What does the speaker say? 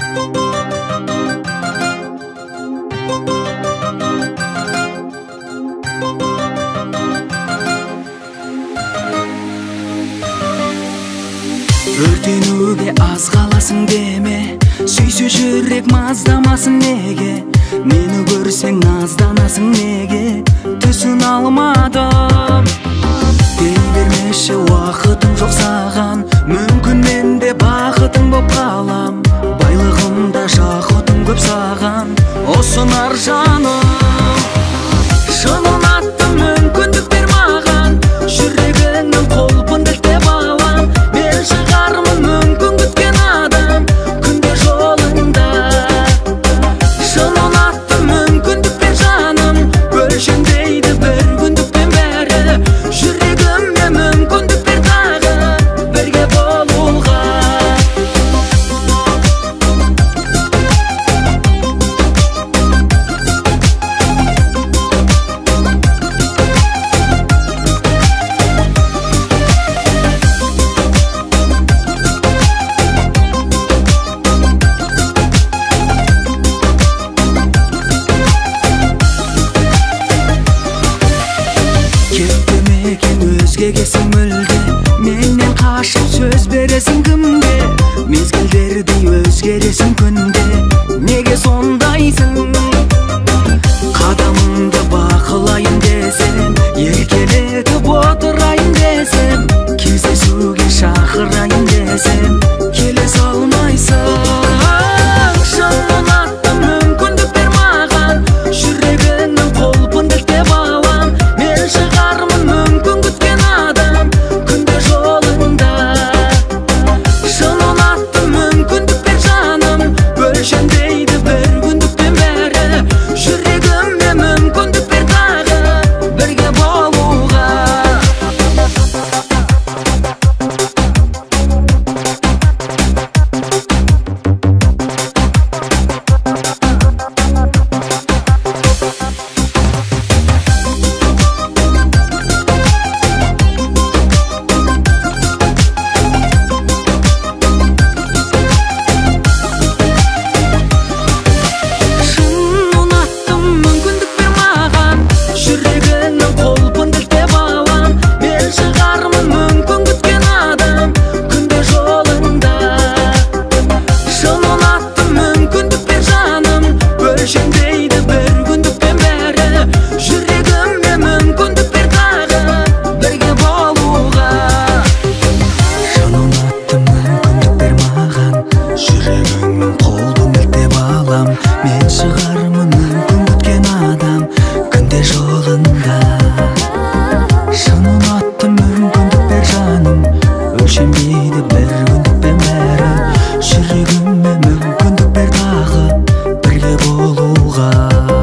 Өртенуге аз қаласың деме, сүйсе жүрек маздамасын неге? Мені көрсең назданасың неге? Түсін алмадым. Дей бермеші уақытым жоқ саған, мүмкін мен де бақытың боп қалам. Байлығымда жақұтым көп саған, осынар жаным. Шынын аттым, мүмкіндік бер маған, жүрегіңнің қолпын ділтеп алам. Мен шығармын мүмкін күткен адам, күнде жолында. Шынын аттым, мүмкіндік бер жаным, өлшенбейді бір күндіктен бәрі. Жүрегіме мүмкіндік бер тағы, бірге болуға. Өзгегесің мүлде, менен қашып сөз бересің кімге? Мезгілдерді өзгересің күнде, неге сондайсың? Қадамыңды бақылайын десем, еркелетіп отырайын десем, кездесуге шақырайын десем, келе салмайсың. Шынын аттым, мүмкіндік бер маған, жүрегіңнің қолпын ділтеп алам. Мен шығармын мүмкін күткен адам, күнде жолында. Шынын аттым, мүмкіндік бер жаным, өлшенбейді бір күндіктен бәрі. Жүрегіме мүмкіндік бер тағы, бірге болуға. Мен шығармын мүмкін күткен адам, күнде жолында. Шынын аттым, мүмкіндік бер жаным, өлшенбейді бір күндікпен бәрі. Жүрегіме мүмкіндік бер тағы, бірге болуға.